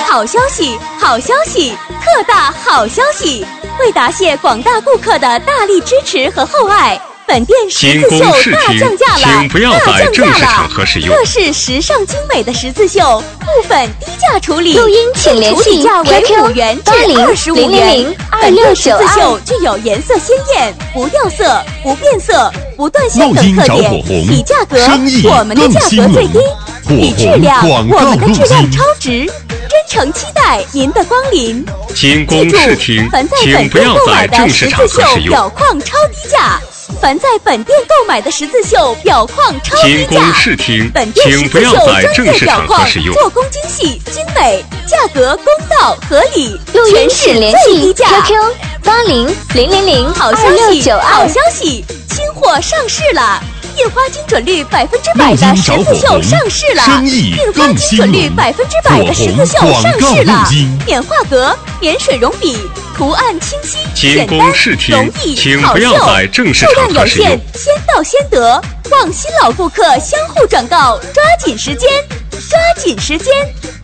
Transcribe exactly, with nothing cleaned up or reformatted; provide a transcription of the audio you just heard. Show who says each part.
Speaker 1: 好消息，好消息，特大好消息！为答谢广大顾客的大力支持和厚爱，本店十字绣大降价了，
Speaker 2: 请不要在正式场合使用。
Speaker 1: 特式时尚精美的十字绣，部分低价处理，
Speaker 3: 录音请联系
Speaker 1: Q Q 五元至二十五元。
Speaker 3: 二六九二。
Speaker 1: 十字绣具有颜色鲜艳、不掉色、不变色、不断线等特点，比价格我们的价格最低，比质量我们的质量超值。真诚期待您的光临。
Speaker 2: 请公视听，
Speaker 1: 凡在
Speaker 2: 请
Speaker 1: 本店
Speaker 2: 不要在
Speaker 1: 购买的
Speaker 2: 正式场
Speaker 1: 十字绣
Speaker 2: 合使用。
Speaker 1: 表框超低价，凡在本店购买的十字绣表框超低
Speaker 2: 请
Speaker 1: 价。
Speaker 2: 公视听，
Speaker 1: 本店十
Speaker 2: 请不要
Speaker 1: 字绣
Speaker 2: 在正式
Speaker 1: 专业表框
Speaker 2: 场合使用。
Speaker 1: 做工精细精美，价格公道合理，
Speaker 3: 录音
Speaker 1: 全市
Speaker 3: 请联系
Speaker 1: 最低价。
Speaker 3: Q Q 八零零零零
Speaker 1: 好消
Speaker 3: 二六
Speaker 1: 息，
Speaker 3: 九二。
Speaker 1: 好消息，新货上市了！印花精准率百分之百的
Speaker 4: 录音
Speaker 1: 十字绣
Speaker 4: 找火红
Speaker 1: 上市了！
Speaker 4: 生意
Speaker 1: 印花
Speaker 4: 更
Speaker 1: 精准率
Speaker 4: 兴隆
Speaker 1: 百分之百的十字绣
Speaker 4: 火红
Speaker 1: 上市
Speaker 4: 广告
Speaker 1: 了
Speaker 4: 录音！
Speaker 1: 免画格，免水溶笔，图案清晰、
Speaker 2: 请
Speaker 1: 简单
Speaker 2: 公视、听
Speaker 1: 容易、
Speaker 2: 请
Speaker 1: 好秀。
Speaker 2: 不要在正式
Speaker 1: 数
Speaker 2: 场
Speaker 1: 量有限
Speaker 2: 合使用，
Speaker 1: 先到先得，望新老顾客相互转告，抓紧时间，抓紧时间！